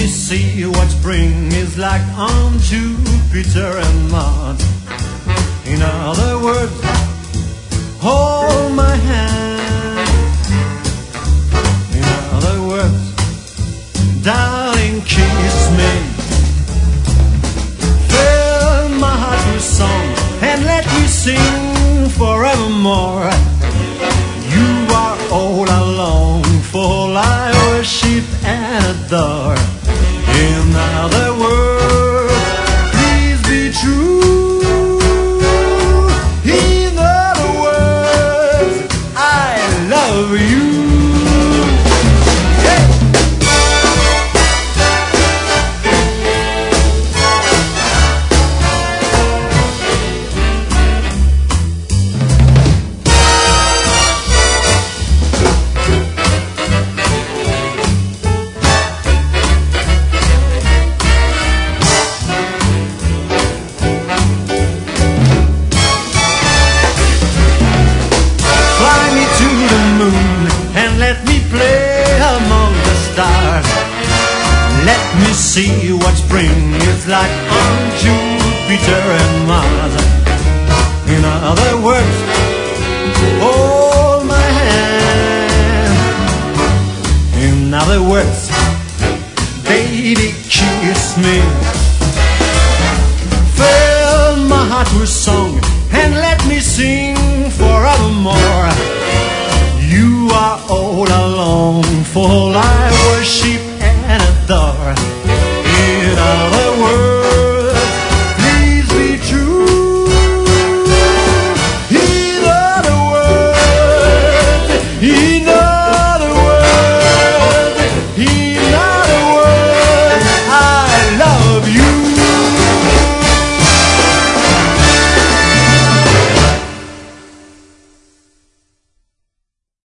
see what spring is like on Jupiter and Mars. In other words, hold my hand. In other words, darling, kiss me. Fill my heart with song and let me sing forevermore. You are all I long for, I worship and adore. In other words, please be true. In other words, I love you. Let me play among the stars. Let me see what spring is like on Jupiter and Mars. In other words, hold my hand. In other words, baby, kiss me. Fill my heart with song and let me sing forevermore. You are all I long for, I worship